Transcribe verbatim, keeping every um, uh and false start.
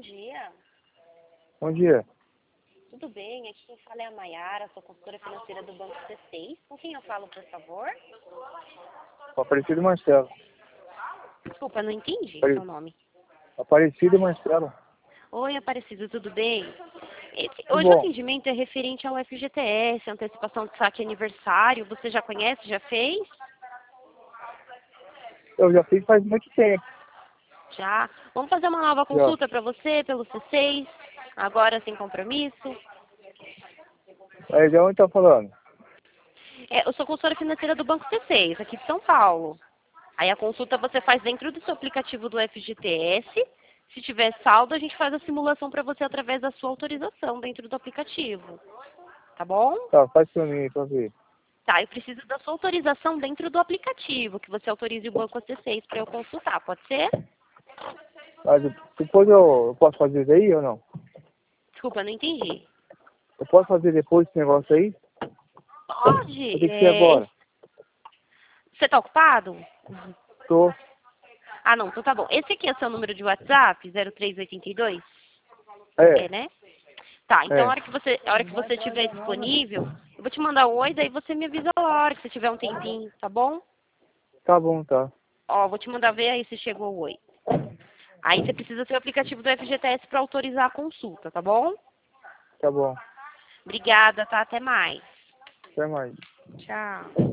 dia. Bom dia. Tudo bem? Aqui quem fala é a Maiara, sou consultora financeira do Banco C seis. Com quem eu falo, por favor? Aparecido Marcelo. Desculpa, não entendi Apare... seu nome. Aparecido Marcelo. Oi, Aparecido, tudo bem? Esse, Tudo hoje o bom. atendimento é referente ao F G T S, antecipação de saque aniversário. Você já conhece, já fez? Eu já fiz faz muito tempo. Já. Vamos fazer uma nova consulta para você pelo C seis, agora sem compromisso. Aí, de onde tá falando? É, eu sou consultora financeira do Banco C seis, aqui de São Paulo. Aí a consulta você faz dentro do seu aplicativo do F G T S. Se tiver saldo, a gente faz a simulação para você através da sua autorização dentro do aplicativo. Tá bom? Tá, faz pra mim, pra ver. Tá, eu preciso da sua autorização dentro do aplicativo, que você autorize o Banco C seis para eu consultar, pode ser? Mas depois eu, eu posso fazer isso aí ou não? Desculpa, não entendi. Eu posso fazer depois esse negócio aí? Pode. Ou tem que ser É... agora? Você tá ocupado? Tô. Ah, não, então tá bom. Esse aqui é o seu número de WhatsApp, zero três oito dois? É, É, né? Tá, então a é. hora que você, a hora que você estiver disponível, eu vou te mandar um oi, daí você me avisa a hora que você tiver um tempinho, tá bom? Tá bom, tá. Ó, vou te mandar ver aí se chegou o oi. Aí você precisa ter o aplicativo do F G T S para autorizar a consulta, tá bom? Tá bom. Obrigada, tá? Até mais. Até mais. Tchau.